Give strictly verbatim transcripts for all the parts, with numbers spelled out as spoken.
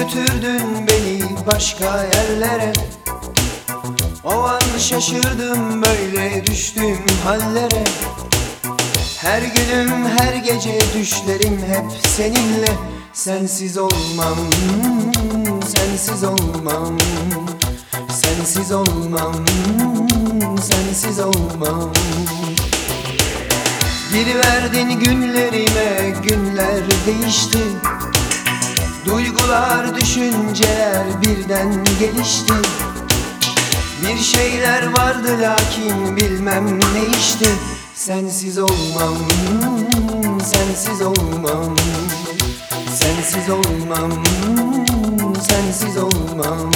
götürdün beni başka yerlere. O an şaşırdım böyle düştüğüm hallere. Her günüm her gece düşlerim hep seninle. Sensiz olmam, sensiz olmam, sensiz olmam, sensiz olmam. Giriverdin günlerime, günler değişti. Duygular, düşünceler birden gelişti. Bir şeyler vardı lakin bilmem ne işti. Sensiz olmam, sensiz olmam, sensiz olmam, sensiz olmam.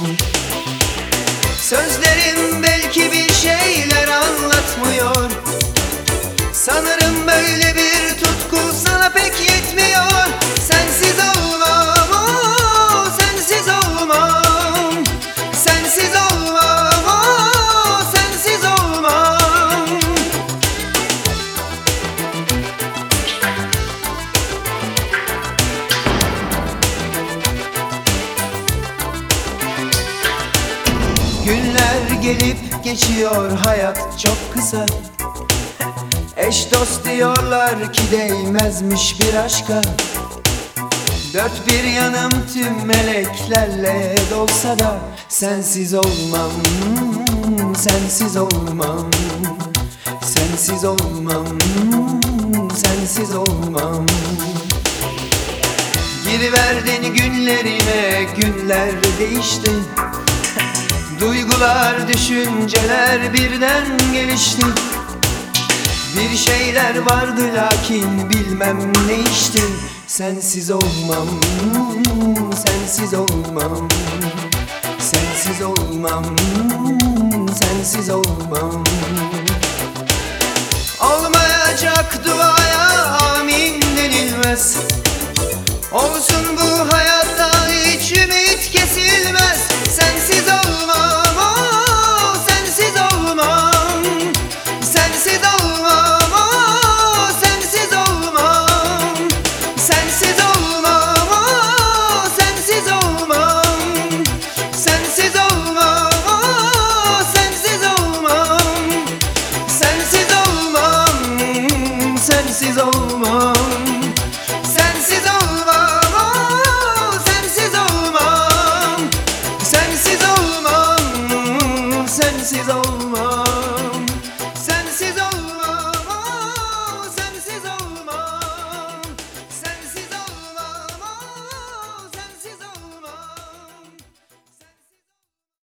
Sözlerim belki bir şeyler anlatmıyor. Sanırım böyle bir tutku sana pek yetmiyor. Sensiz olmam, oh, sensiz olmam, sensiz olmam, oh, sensiz olmam. Günler gelip geçiyor, hayat çok kısa. Eş dost diyorlar ki değmezmiş bir aşka. Dört bir yanım tüm meleklerle dolsa da sensiz olmam, sensiz olmam, sensiz olmam, sensiz olmam. Giriverdin günlerime, günler değişti. Duygular, düşünceler birden gelişti. Bir şeyler vardı lakin bilmem ne işti. Sensiz olmam, sensiz olmam, sensiz olmam, sensiz olmam. Olmayacak duaya amin denilmez. Olsun bu hayatta hiç ümit kesilmez. Sensiz olmam, oh, sensiz olmam, sensiz olmam, oh, sensiz olmam, sensiz olmam, oh, sensiz olmam, sensiz olmam, oh, sensiz olmam, sensiz olmam, sensiz olmam.